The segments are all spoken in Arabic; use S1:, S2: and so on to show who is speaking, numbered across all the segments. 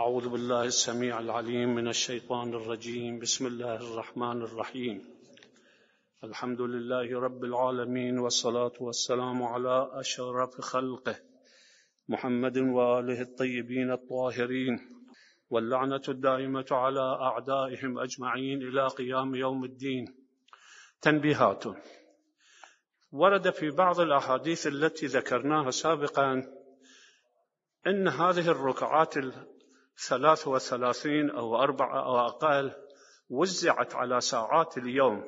S1: أعوذ بالله السميع العليم من الشيطان الرجيم. بسم الله الرحمن الرحيم. الحمد لله رب العالمين، والصلاة والسلام على أشرف خلقه محمد وآله الطيبين الطاهرين، واللعنة الدائمة على أعدائهم أجمعين إلى قيام يوم الدين. تنبيهات: ورد في بعض الأحاديث التي ذكرناها سابقا أن هذه الركعات 33 أو 4 أو أقل وزعت على ساعات اليوم،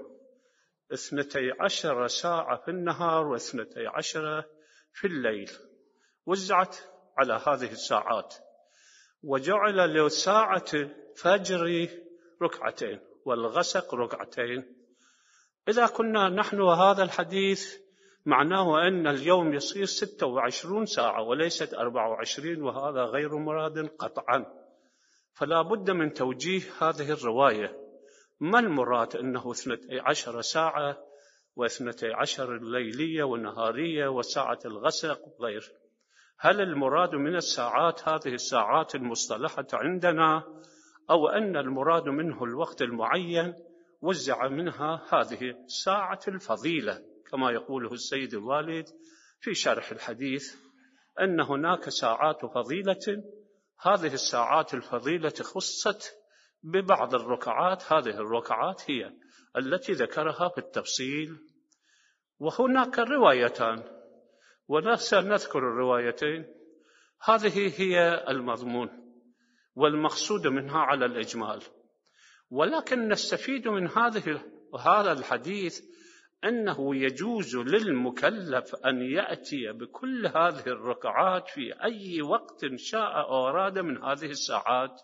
S1: 12 ساعة في النهار و12 في الليل، وزعت على هذه الساعات، وجعل لساعة الفجر ركعتين والغسق ركعتين. إذا كنا نحن وهذا الحديث معناه أن اليوم يصير 26 ساعة وليست 24، وهذا غير مراد قطعا، فلا بد من توجيه هذه الرواية. ما المراد أنه 12 ساعة و12 الليلية والنهارية وساعة الغسق وغير؟ هل المراد من الساعات هذه الساعات المصطلحة عندنا، أو أن المراد منه الوقت المعين وزع منها هذه ساعة الفضيلة كما يقوله السيد الوالد في شرح الحديث، أن هناك ساعات فضيلة، هذه الساعات الفضيلة خصت ببعض الركعات، هذه الركعات هي التي ذكرها في التفصيل. وهناك روايتان وسنذكر الروايتين، هذه هي المضمون والمقصود منها على الإجمال، ولكن نستفيد من هذا الحديث أنه يجوز للمكلف أن يأتي بكل هذه الركعات في أي وقت شاء أو أراد من هذه الساعات.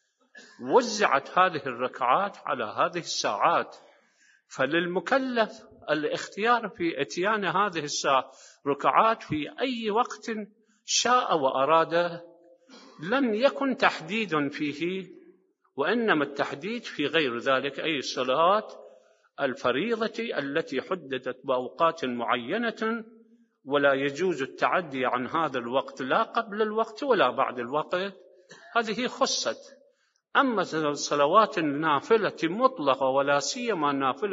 S1: وزعت هذه الركعات على هذه الساعات، فللمكلف الاختيار في اتيان هذه الركعات في أي وقت شاء وأراد، لم يكن تحديد فيه، وإنما التحديد في غير ذلك، أي الصلاة الفريضة التي حددت بأوقات معينة، ولا يجوز التعدي عن هذا الوقت لا قبل الوقت ولا بعد الوقت، هذه خصت. أما الصلوات النافلة مطلقة، ولا سيما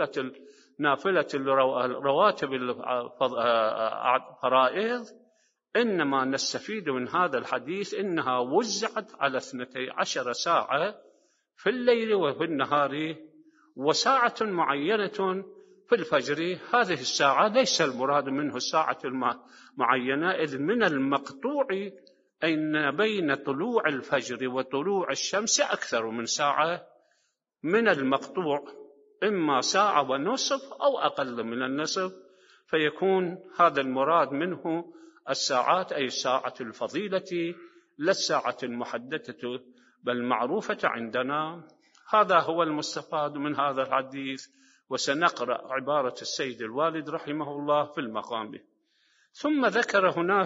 S1: نافلة الرواتب الفرائض، إنما نستفيد من هذا الحديث إنها وزعت على 12 ساعة في الليل وفي النهار، وساعة معينة في الفجر. هذه الساعة ليس المراد منه الساعة المعينة، إذ من المقطوع أن بين طلوع الفجر وطلوع الشمس أكثر من ساعة، من المقطوع إما ساعة ونصف أو أقل من النصف، فيكون هذا المراد منه الساعات، أي ساعة الفضيلة، لا الساعة المحددة بل معروفة عندنا. هذا هو المستفاد من هذا الحديث، وسنقرأ عبارة السيد الوالد رحمه الله في المقام. ثم ذكر هناك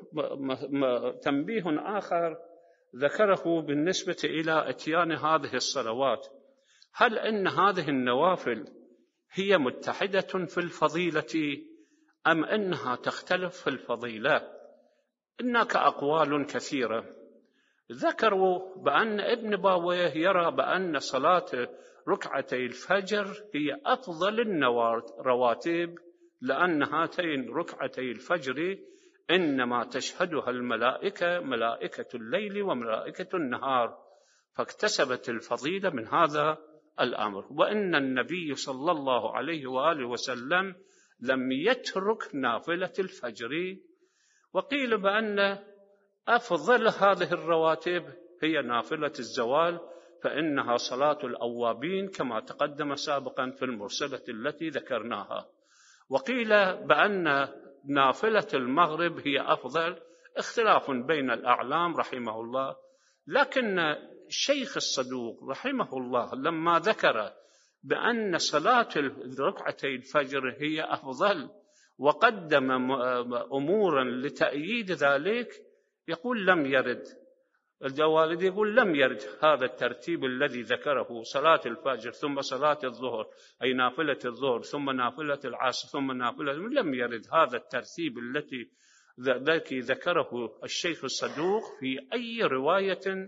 S1: تنبيه آخر ذكره بالنسبة إلى إتيان هذه الصلوات، هل إن هذه النوافل هي متحدة في الفضيلة أم أنها تختلف في الفضيلة؟ هناك أقوال كثيرة. ذكروا بأن ابن باويه يرى بأن صلاة ركعتي الفجر هي أفضل الرواتب، لأن هاتين ركعتي الفجر إنما تشهدها الملائكة، ملائكة الليل وملائكة النهار، فاكتسبت الفضيلة من هذا الأمر. وإن النبي صلى الله عليه وآله وسلم لم يترك نافلة الفجر. وقيل بأن أفضل هذه الرواتب هي نافلة الزوال، فإنها صلاة الأوابين كما تقدم سابقا في المرسلة التي ذكرناها. وقيل بأن نافلة المغرب هي أفضل، اختلاف بين الأعلام رحمه الله. لكن الشيخ الصدوق رحمه الله لما ذكر بأن صلاة ركعتي الفجر هي أفضل وقدم أمورا لتأييد ذلك، يقول لم يرد، الوالد يقول لم يرد هذا الترتيب الذي ذكره، صلاة الفجر ثم صلاة الظهر، أي نافلة الظهر ثم نافلة العصر ثم نافلة، لم يرد هذا الترتيب الذي ذكره الشيخ الصدوق في أي رواية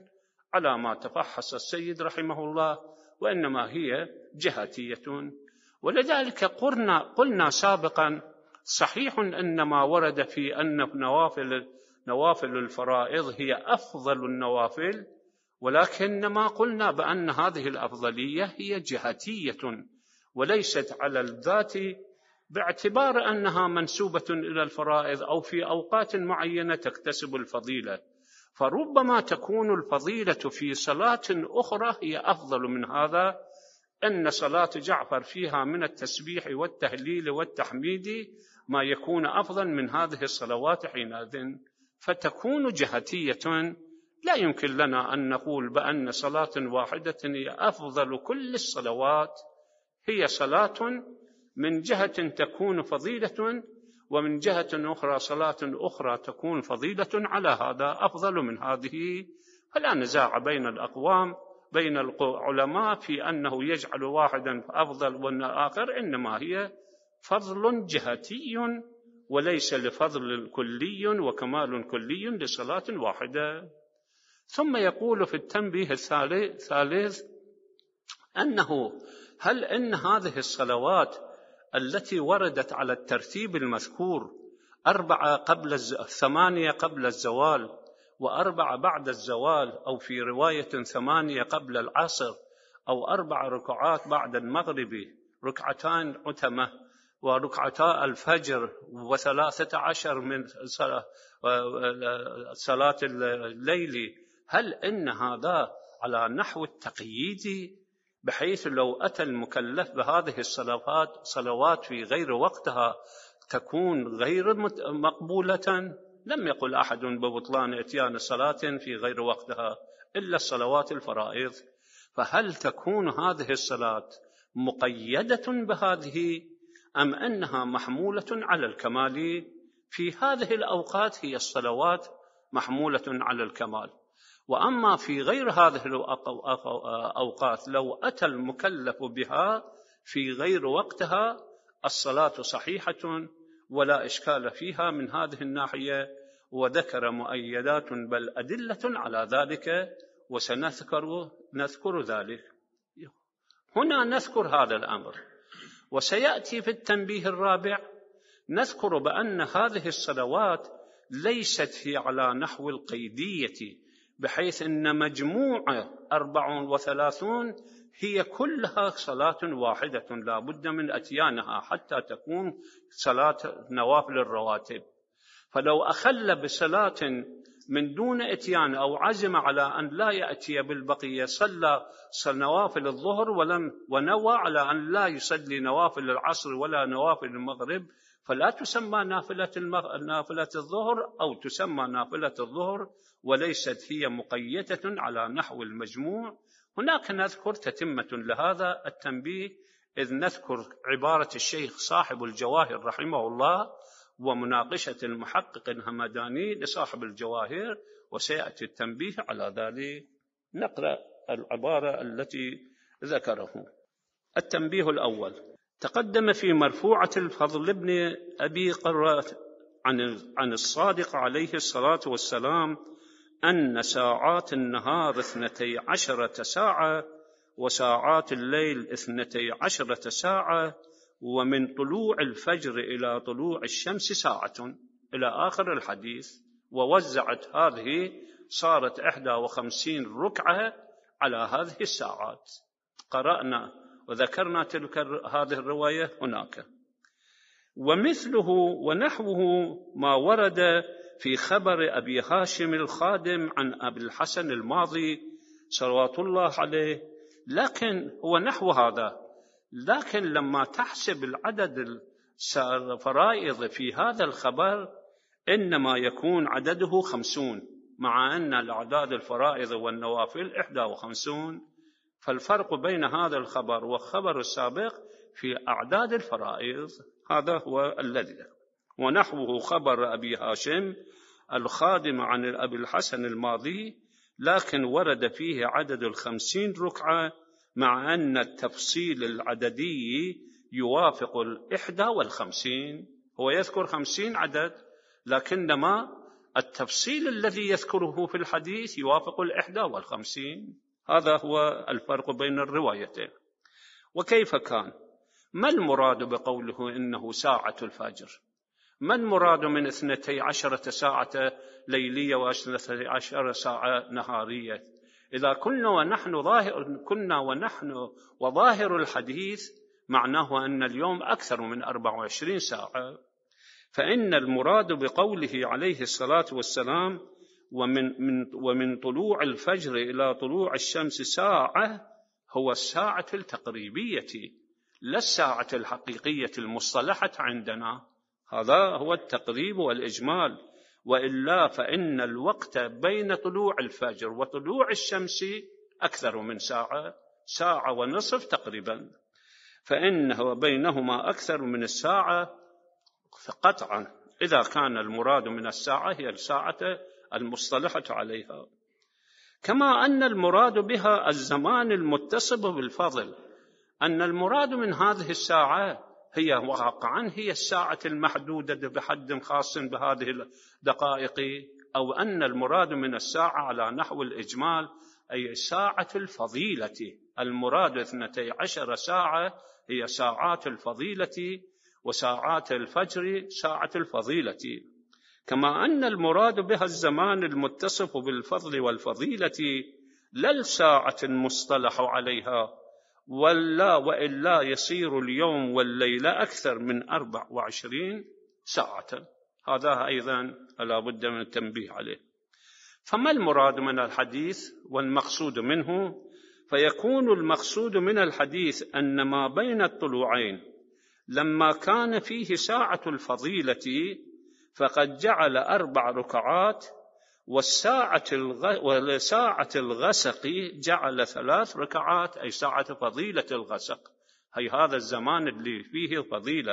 S1: على ما تفحص السيد رحمه الله، وإنما هي جهتية. ولذلك قلنا سابقا صحيح أن ما ورد في أن نوافل الفرائض هي أفضل النوافل، ولكن ما قلنا بأن هذه الأفضلية هي جهتية وليست على الذات، باعتبار أنها منسوبة إلى الفرائض أو في أوقات معينة تكتسب الفضيلة. فربما تكون الفضيلة في صلاة أخرى هي أفضل من هذا، أن صلاة جعفر فيها من التسبيح والتهليل والتحميد ما يكون أفضل من هذه الصلوات حينئذ، فتكون جهتية. لا يمكن لنا أن نقول بأن صلاة واحدة هي أفضل كل الصلوات، هي صلاة من جهة تكون فضيلة، ومن جهة أخرى صلاة أخرى تكون فضيلة على هذا أفضل من هذه. فلا نزاع بين الأقوام بين العلماء في أنه يجعل واحدا أفضل والآخر، إنما هي فضل جهتي وليس لفضل كلي وكمال كلي لصلاة واحدة. ثم يقول في التنبيه الثالث أنه هل إن هذه الصلوات التي وردت على الترتيب المذكور 8 قبل الزوال و4 بعد الزوال، أو في رواية 8 قبل العصر، أو 4 ركعات بعد المغرب، 2 عتمة وركعتا الفجر و13 من صلاة الليل، هل إن هذا على نحو التقييد بحيث لو أتى المكلف بهذه الصلوات في غير وقتها تكون غير مقبولة؟ لم يقل أحد ببطلان إتيان صلاة في غير وقتها إلا الصلوات الفرائض. فهل تكون هذه الصلاة مقيدة بهذه أم أنها محمولة على الكمال؟ في هذه الأوقات هي الصلوات محمولة على الكمال، وأما في غير هذه الأوقات لو أتى المكلف بها في غير وقتها الصلاة صحيحة ولا إشكال فيها من هذه الناحية. وذكر مؤيدات بل أدلة على ذلك، وسنذكر ذلك. هنا نذكر هذا الأمر، وسيأتي في التنبيه الرابع نذكر بأن هذه الصلوات ليست هي على نحو القيدية، بحيث أن مجموع 34 هي كلها صلاة واحدة لا بد من أتيانها حتى تكون صلاة نوافل الرواتب. فلو أخل بصلاة من دون إتيان أو عزم على أن لا يأتي بالبقية، صلى نوافل الظهر ونوى على أن لا يصلي نوافل العصر ولا نوافل المغرب، فلا تسمى نافلة الظهر، أو تسمى نافلة الظهر وليست هي مقيدة على نحو المجموع. هناك نذكر تتمة لهذا التنبيه، إذ نذكر عبارة الشيخ صاحب الجواهر رحمه الله ومناقشة المحقق الهمداني لصاحب الجواهر، وسيأتي التنبيه على ذلك. نقرأ العبارة التي ذكره. التنبيه الأول: تقدم في مرفوعة الفضل بن أبي قرة عن الصادق عليه الصلاة والسلام أن ساعات النهار 12 ساعة، وساعات الليل 12 ساعة، ومن طلوع الفجر إلى طلوع الشمس ساعة، إلى آخر الحديث. ووزعت هذه صارت 51 ركعة على هذه الساعات. قرأنا وذكرنا هذه الرواية هناك. ومثله ونحوه ما ورد في خبر أبي هاشم الخادم عن أبي الحسن الماضي صلوات الله عليه، لكن هو نحو هذا، لكن لما تحسب العدد الفرائض في هذا الخبر إنما يكون عدده 50، مع أن الأعداد الفرائض والنوافل 51. فالفرق بين هذا الخبر والخبر السابق في أعداد الفرائض، هذا هو الذي. ونحوه خبر أبي هاشم الخادم عن أبي الحسن الماضي، لكن ورد فيه عدد 50 ركعة، مع أن التفصيل العددي يوافق 51. هو يذكر 50 عدد، لكنما التفصيل الذي يذكره في الحديث يوافق 51. هذا هو الفرق بين الروايتين. وكيف كان؟ ما المراد بقوله إنه ساعة الفجر؟ ما المراد من 12 ساعة ليلية و12 ساعة نهارية؟ إذا كنا ونحن وظاهر الحديث معناه أن اليوم أكثر من 24 ساعة، فإن المراد بقوله عليه الصلاة والسلام ومن طلوع الفجر إلى طلوع الشمس ساعة هو الساعة التقريبية لا الساعة الحقيقية المصطلحة عندنا. هذا هو التقريب والإجمال، وإلا فإن الوقت بين طلوع الفجر وطلوع الشمس أكثر من ساعة، ساعة ونصف تقريبا، فإنه بينهما أكثر من الساعة قطعا، إذا كان المراد من الساعة هي الساعة المصطلحة عليها. كما أن المراد بها الزمان المتصف بالفضل، أن المراد من هذه الساعة هي واقعا هي الساعة المحدودة بحد خاص بهذه الدقائق، أو أن المراد من الساعة على نحو الإجمال أي ساعة الفضيلة. المراد 12 ساعة هي ساعات الفضيلة، وساعات الفجر ساعة الفضيلة. كما أن المراد بها الزمان المتصف بالفضل والفضيلة لا الساعة المصطلح عليها، وإلا يصير اليوم والليلة أكثر من 24 ساعة. هذا أيضا لا بد من التنبيه عليه. فما المراد من الحديث والمقصود منه؟ فيكون المقصود من الحديث أن ما بين الطلوعين لما كان فيه ساعة الفضيلة فقد جعل 4 ركعات، وساعة الغسق جعل 3 ركعات، أي ساعة فضيلة الغسق، هي هذا الزمان اللي فيه فضيلة،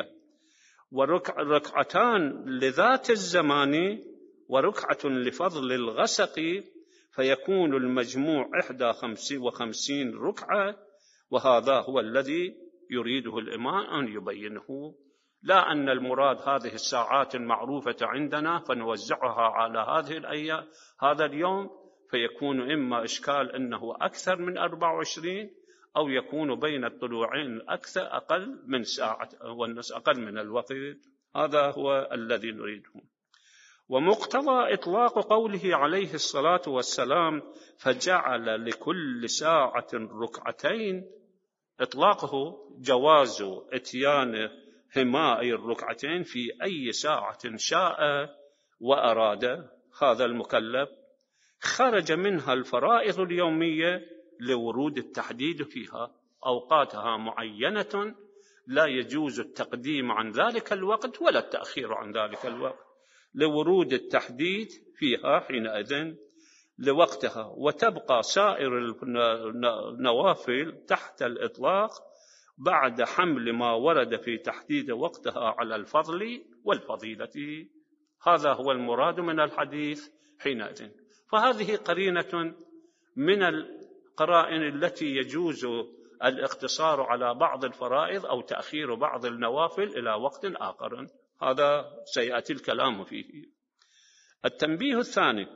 S1: وركعتان لذات الزمان وركعة لفضل الغسق، فيكون المجموع 51 ركعة. وهذا هو الذي يريده الإمام أن يبينه، لا أن المراد هذه الساعات المعروفة عندنا فنوزعها على هذه الأيام هذا اليوم، فيكون إما إشكال أنه أكثر من 24 أو يكون بين الطلوعين أقل من ساعة والنصف، أقل من الوقت. هذا هو الذي نريده. ومقتضى إطلاق قوله عليه الصلاة والسلام فجعل لكل ساعة ركعتين، إطلاقه جواز إتيان هما أي الركعتين في أي ساعة شاء وأراد هذا المكلف. خرج منها الفرائض اليومية لورود التحديد فيها، أوقاتها معينة لا يجوز التقديم عن ذلك الوقت ولا التأخير عن ذلك الوقت، لورود التحديد فيها حينئذ لوقتها، وتبقى سائر النوافل تحت الإطلاق بعد حمل ما ورد في تحديد وقتها على الفضل والفضيلة. هذا هو المراد من الحديث حينئذ. فهذه قرينة من القرائن التي يجوز الاقتصار على بعض الفرائض أو تأخير بعض النوافل إلى وقت آخر، هذا سيأتي الكلام فيه. التنبيه الثاني: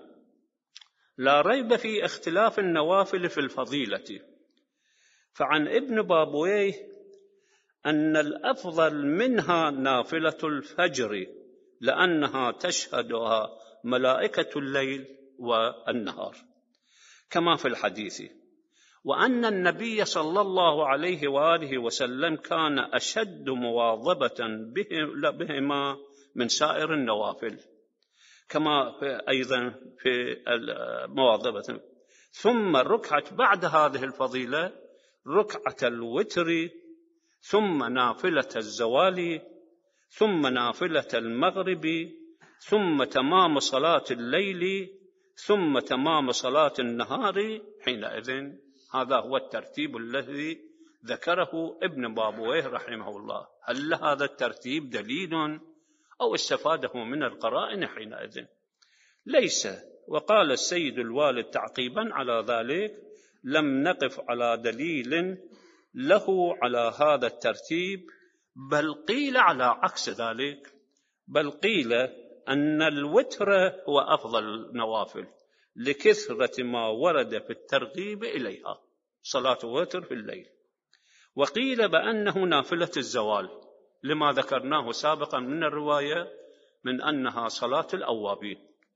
S1: لا ريب في اختلاف النوافل في الفضيلة. فعن ابن بابويه أن الأفضل منها نافلة الفجر، لأنها تشهدها ملائكة الليل والنهار كما في الحديث، وأن النبي صلى الله عليه وآله وسلم كان أشد مواظبة بهما من سائر النوافل، كما أيضا في المواظبة. ثم ركعة بعد هذه الفضيلة ركعة الوتر، ثم نافلة الزوال، ثم نافلة المغرب، ثم تمام صلاة الليل، ثم تمام صلاة النهار حينئذ. هذا هو الترتيب الذي ذكره ابن بابويه رحمه الله. هل لهذا الترتيب دليل أو استفاده من القرائن حينئذ؟ ليس. وقال السيد الوالد تعقيبا على ذلك: لم نقف على دليل له على هذا الترتيب، بل قيل على عكس ذلك، بل قيل أن الوتر هو أفضل النوافل لكثرة ما ورد في الترغيب إليها، صلاة الوتر في الليل. وقيل بأنه نافلة الزوال لما ذكرناه سابقا من الرواية من أنها صلاة الأوابين،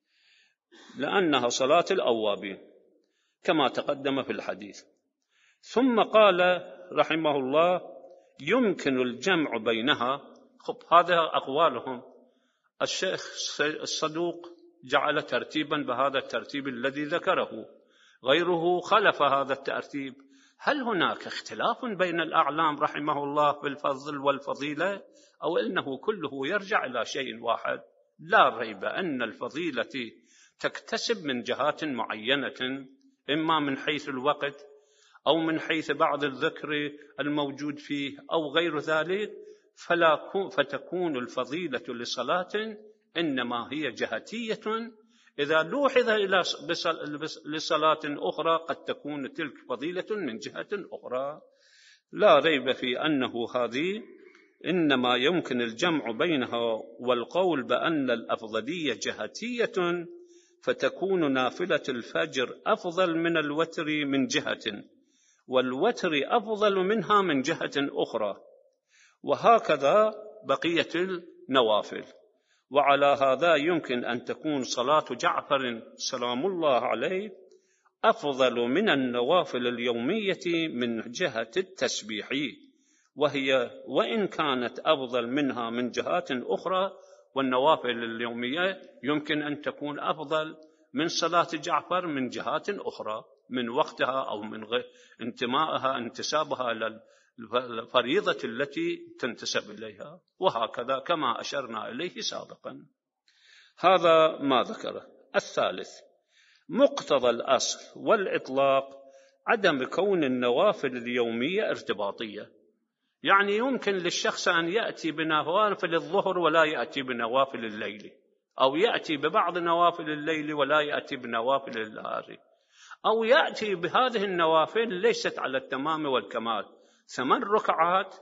S1: لأنها صلاة الأوابين كما تقدم في الحديث. ثم قال رحمه الله يمكن الجمع بينها. هذا أقوالهم. الشيخ الصدوق جعل ترتيبا بهذا الترتيب الذي ذكره، غيره خلف هذا الترتيب. هل هناك اختلاف بين الأعلام رحمه الله في الفضل والفضيلة، أو إنه كله يرجع إلى شيء واحد؟ لا ريب أن الفضيلة تكتسب من جهات معينة، إما من حيث الوقت أو من حيث بعض الذكر الموجود فيه أو غير ذلك، فتكون الفضيلة لصلاة إنما هي جهتية. إذا لوحظ إلى لصلاة أخرى قد تكون تلك فضيلة من جهة أخرى. لا ريب في أنه هذه إنما يمكن الجمع بينها، والقول بأن الأفضلية جهتية، فتكون نافلة الفجر أفضل من الوتر من جهة، والوتر أفضل منها من جهة أخرى، وهكذا بقية النوافل. وعلى هذا يمكن أن تكون صلاة جعفر سلام الله عليه أفضل من النوافل اليومية من جهة التسبيح، وهي وإن كانت أفضل منها من جهات أخرى، والنوافل اليومية يمكن أن تكون أفضل من صلاة جعفر من جهات أخرى، من وقتها أو من انتسابها إلى الفريضة التي تنتسب إليها، وهكذا كما أشرنا إليه سابقا. هذا ما ذكره. الثالث مقتضى الأصل والإطلاق عدم كون النوافل اليومية ارتباطية، يعني يمكن للشخص أن يأتي بنوافل الظهر ولا يأتي بنوافل الليل، أو يأتي ببعض نوافل الليل ولا يأتي بنوافل النهار، أو يأتي بهذه النوافل ليست على التمام والكمال، 8 ركعات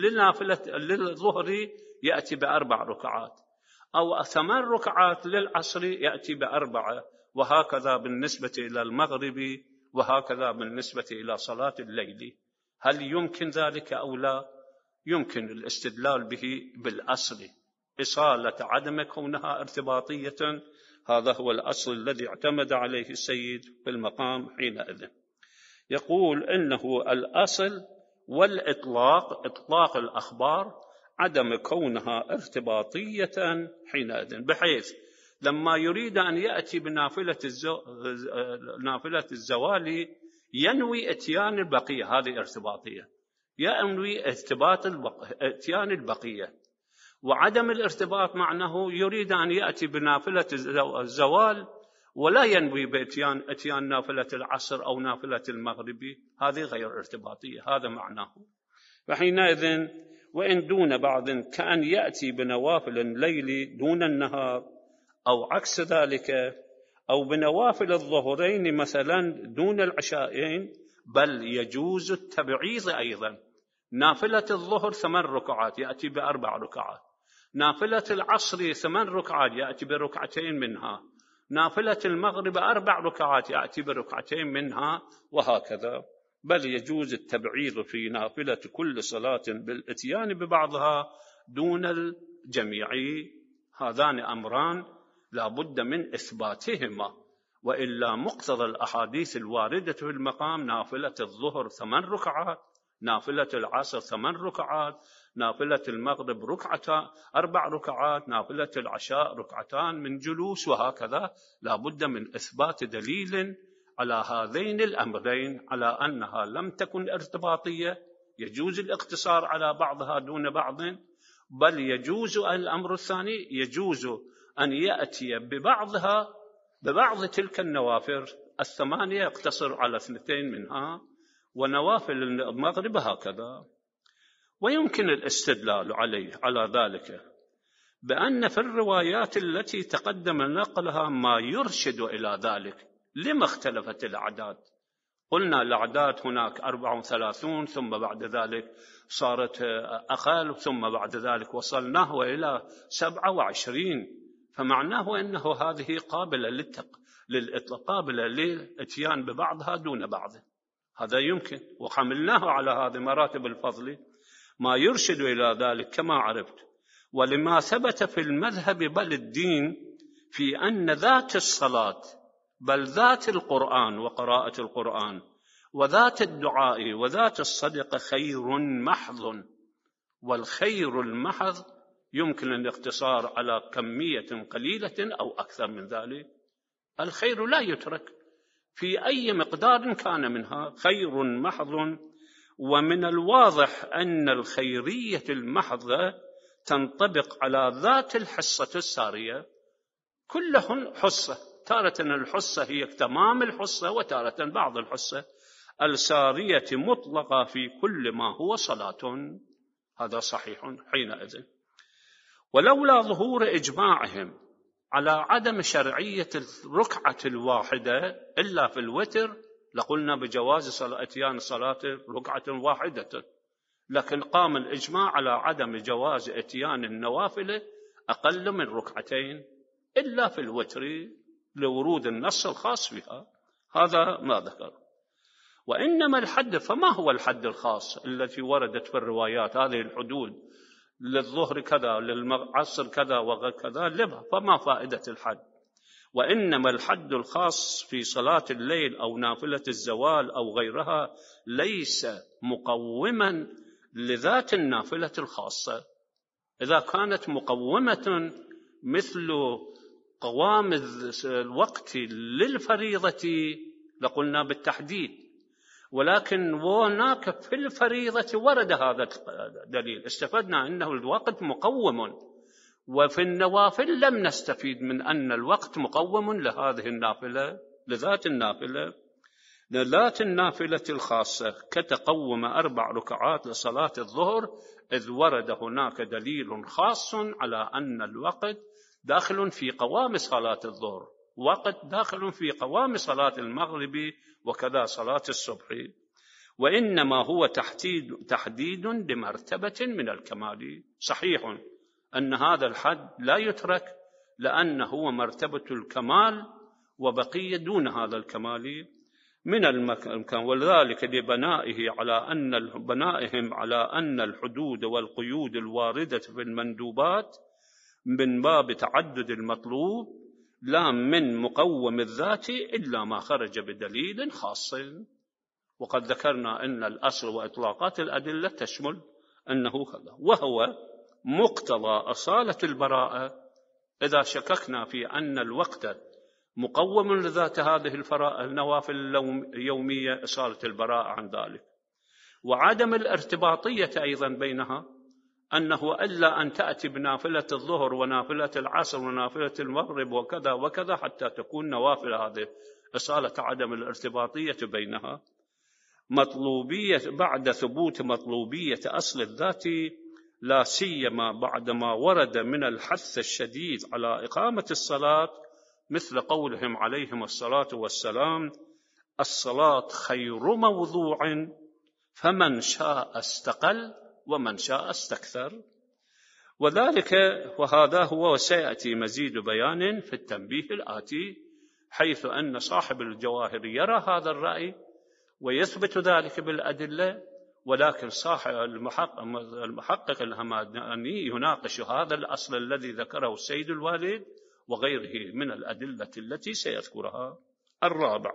S1: للظهر يأتي ب4 ركعات، أو 8 ركعات للعصر يأتي ب4، وهكذا بالنسبة إلى المغرب، وهكذا بالنسبة إلى صلاة الليل. هل يمكن ذلك أو لا؟ يمكن الاستدلال به بالأصل، إصالة عدم كونها ارتباطية. هذا هو الأصل الذي اعتمد عليه السيد في المقام حينئذ. يقول إنه الأصل والإطلاق، إطلاق الأخبار، عدم كونها ارتباطية حينئذ، بحيث لما يريد أن يأتي بنافلة الزوال ينوي اتيان البقية، هذه ارتباطية، ينوي اتيان البقية. وعدم الارتباط معناه يريد أن يأتي بنافلة الزوال ولا ينوي باتيان نافلة العصر أو نافلة المغرب، هذه غير ارتباطية، هذا معناه. فحينئذ وإن دون بعض كأن يأتي بنوافل الليل دون النهار، أو عكس ذلك، أو بنوافل الظهرين مثلا دون العشاءين، بل يجوز التبعيض أيضا. نافلة الظهر 8 ركعات يأتي ب4 ركعات، نافلة العصر 8 ركعات يأتي بركعتين منها، نافلة المغرب 4 ركعات يأتي بركعتين منها، وهكذا. بل يجوز التبعيض في نافلة كل صلاة بالاتيان ببعضها دون الجميع. هذان أمران لا بد من إثباتهما، وإلا مقتضى الأحاديث الواردة في المقام نافلة الظهر 8 ركعات، نافلة العصر 8 ركعات، نافلة المغرب 4 ركعات، نافلة العشاء 2 ركعات من جلوس، وهكذا. لا بد من إثبات دليل على هذين الأمرين، على أنها لم تكن ارتباطية، يجوز الاقتصار على بعضها دون بعض، بل يجوز الأمر الثاني، يجوز أن يأتي ببعض تلك النوافل 8 يقتصر على 2 منها، ونوافل المغرب هكذا. ويمكن الاستدلال على ذلك بأن في الروايات التي تقدم نقلها ما يرشد إلى ذلك. لما اختلفت الأعداد؟ قلنا الأعداد هناك 34، ثم بعد ذلك صارت أقل، ثم بعد ذلك وصلناه إلى 27. فمعناه أنه هذه قابلة للإطلاق، قابلة للإتيان ببعضها دون بعض. هذا يمكن، وحملناه على هذه مراتب الفضل ما يرشد إلى ذلك كما عرفت. ولما ثبت في المذهب بل الدين في أن ذات الصلاة بل ذات القرآن وقراءة القرآن وذات الدعاء وذات الصدقة خير محض. والخير المحض يمكن الاقتصار على كمية قليلة أو أكثر من ذلك. الخير لا يترك في أي مقدار كان منها، خير محض. ومن الواضح أن الخيرية المحضة تنطبق على ذات الحصة السارية، كلهن حصة، تارة الحصة هي تمام الحصة، وتارة بعض الحصة السارية مطلقة في كل ما هو صلاة. هذا صحيح حينئذ. ولولا ظهور إجماعهم على عدم شرعية الركعة الواحدة إلا في الوتر لقلنا بجواز إتيان صلاة ركعة واحدة، لكن قام الإجماع على عدم جواز إتيان النوافل أقل من ركعتين إلا في الوتر لورود النص الخاص بها. هذا ما ذكر. وإنما الحد، فما هو الحد الخاص التي وردت في الروايات؟ هذه الحدود للظهر كذا، للعصر كذا وكذا، فما فائدة الحد؟ وإنما الحد الخاص في صلاة الليل أو نافلة الزوال أو غيرها ليس مقوما لذات النافلة الخاصة. إذا كانت مقومة مثل قوام الوقت للفريضة لقلنا بالتحديد، ولكن هناك في الفريضة ورد هذا الدليل، استفدنا أنه الوقت مقوم، وفي النوافل لم نستفيد من أن الوقت مقوم لهذه النافلة، لذات النافلة، لذات النافلة الخاصة، كتقوم 4 ركعات لصلاة الظهر، إذ ورد هناك دليل خاص على أن الوقت داخل في قوام صلاة الظهر، وقت داخل في قوام صلاة المغرب وكذا صلاة الصبح. وإنما هو تحديد لمرتبة من الكمال. صحيح أن هذا الحد لا يترك لأنه هو مرتبة الكمال، وبقي دون هذا الكمال من المكان، وذلك لبنائهم على أن الحدود والقيود الواردة في المندوبات من باب تعدد المطلوب لا من مقوم الذات إلا ما خرج بدليل خاص. وقد ذكرنا أن الأصل وإطلاقات الأدلة تشمل أنه كذا، وهو مقتضى أصالة البراءة. إذا شككنا في أن الوقت مقوم لذات هذه النوافل اليومية، أصالة البراءة عن ذلك. وعدم الارتباطية أيضا بينها، أنه ألا أن تأتي بنافلة الظهر ونافلة العصر ونافلة المغرب وكذا وكذا حتى تكون نوافل، هذه أصالة عدم الارتباطية بينها. مطلوبية بعد ثبوت مطلوبية أصل الذات، لا سيما بعدما ورد من الحث الشديد على إقامة الصلاة، مثل قولهم عليهم الصلاة والسلام: الصلاة خير موضوع، فمن شاء استقل ومن شاء استكثر. وذلك وهذا هو، وسيأتي مزيد بيان في التنبيه الآتي، حيث أن صاحب الجواهر يرى هذا الرأي ويثبت ذلك بالأدلة، ولكن صاحب المحقق الهمداني يناقش هذا الأصل الذي ذكره السيد الوالد وغيره من الأدلة التي سيذكرها. الرابع،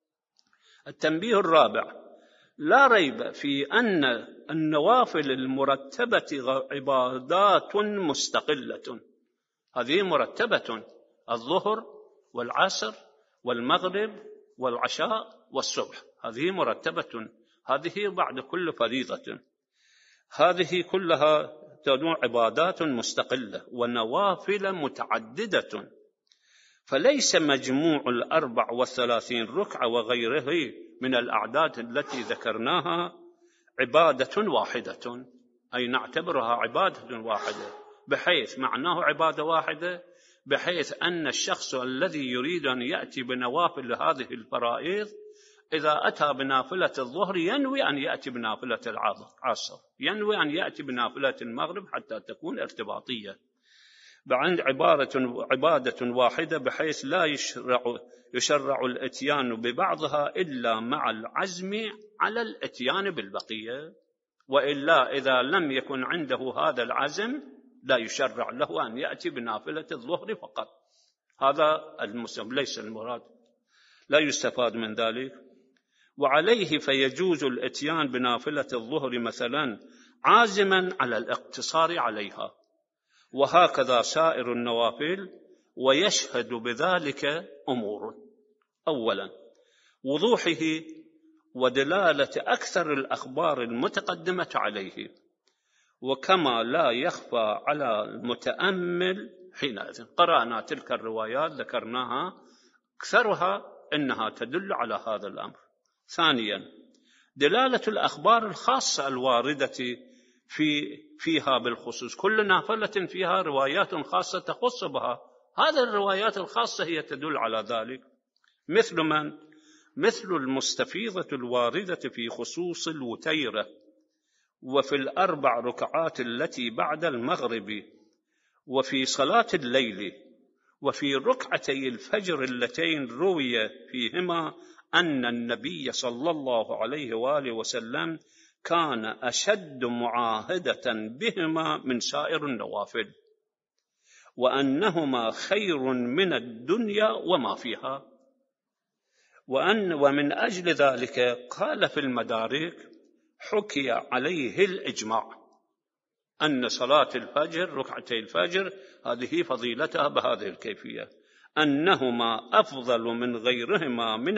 S1: التنبيه الرابع: لا ريب في أن النوافل المرتبة عبادات مستقلة. هذه مرتبة: الظهر والعصر والمغرب والعشاء والصبح، هذه مرتبة، هذه بعد كل فريضة، هذه كلها تنوع عبادات مستقلة ونوافل متعددة. فليس مجموع 34 ركعة وغيره من الأعداد التي ذكرناها عبادة واحدة، أي نعتبرها عبادة واحدة، بحيث معناه عبادة واحدة، بحيث أن الشخص الذي يريد أن يأتي بنوافل هذه الفرائض إذا أتى بنافلة الظهر ينوي أن يأتي بنافلة العصر، ينوي أن يأتي بنافلة المغرب، حتى تكون ارتباطية، بعد عبادة واحدة بحيث لا يشرع الإتيان ببعضها إلا مع العزم على الإتيان بالبقية، وإلا إذا لم يكن عنده هذا العزم لا يشرع له أن يأتي بنافلة الظهر فقط. هذا المسلم ليس المراد، لا يستفاد من ذلك. وعليه فيجوز الإتيان بنافلة الظهر مثلا عازما على الاقتصار عليها، وهكذا سائر النوافل. ويشهد بذلك أمور: أولا وضوحه ودلالة أكثر الأخبار المتقدمة عليه، وكما لا يخفى على المتأمل حينئذ. قرأنا تلك الروايات ذكرناها أكثرها أنها تدل على هذا الأمر. ثانيا دلالة الأخبار الخاصة الواردة فيها بالخصوص، كل نافلة فيها روايات خاصة تخص بها، هذه الروايات الخاصة هي تدل على ذلك. مثل المستفيضة الواردة في خصوص الوتيرة، وفي الأربع ركعات التي بعد المغرب، وفي صلاة الليل، وفي ركعتي الفجر اللتين روي فيهما أن النبي صلى الله عليه وآله وسلم كان أشد معاهدة بهما من سائر النوافل، وأنهما خير من الدنيا وما فيها. ومن أجل ذلك قال في المدارك: حكي عليه الإجماع أن صلاة الفجر ركعتي الفجر هذه فضيلتها بهذه الكيفية، أنهما أفضل من غيرهما من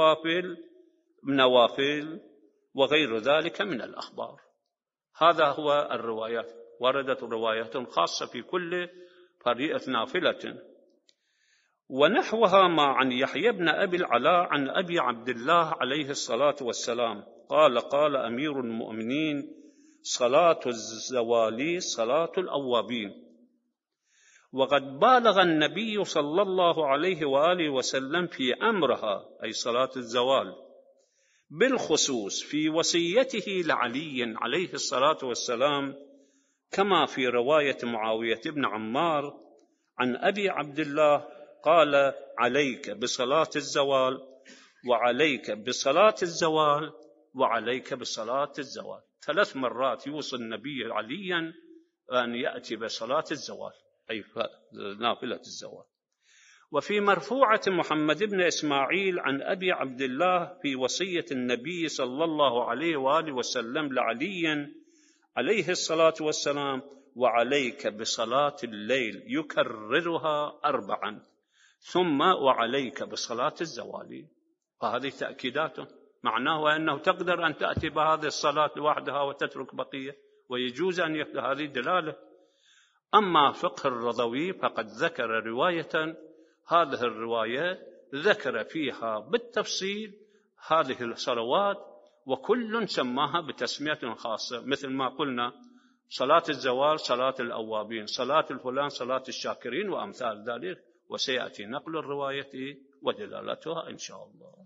S1: النوافل وغير ذلك من الأخبار. هذا هو الروايات، وردت روايات خاصة في كل فريئة نافلة. ونحوها ما عن يحيى بن أبي العلاء عن أبي عبد الله عليه الصلاة والسلام قال أمير المؤمنين: صلاة الزوال صلاة الأوابين. وقد بالغ النبي صلى الله عليه وآله وسلم في أمرها، أي صلاة الزوال، بالخصوص في وصيته لعلي عليه الصلاة والسلام، كما في رواية معاوية بن عمار عن أبي عبد الله قال: عليك بصلاة الزوال، وعليك بصلاة الزوال، وعليك بصلاة الزوال. 3 مرات يوصي النبي عليا أن يأتي بصلاة الزوال، أي نافلة الزوال. وفي مرفوعة محمد بن إسماعيل عن أبي عبد الله في وصية النبي صلى الله عليه وآله وسلم لعلي عليه الصلاة والسلام: وعليك بصلاة الليل، يكررها 4، ثم وعليك بصلاة الزوال. فهذه تأكيدات، معناه أنه تقدر أن تأتي بهذه الصلاة لوحدها وتترك بقية، ويجوز أن يكون هذه دلالة. أما فقه الرضوي فقد ذكر رواية، هذه الرواية ذكر فيها بالتفصيل هذه الصلوات، وكل سماها بتسمية خاصة، مثل ما قلنا: صلاة الزوال صلاة الأوابين، صلاة الفلان صلاة الشاكرين، وأمثال ذلك. وسيأتي نقل الرواية ودلالتها إن شاء الله.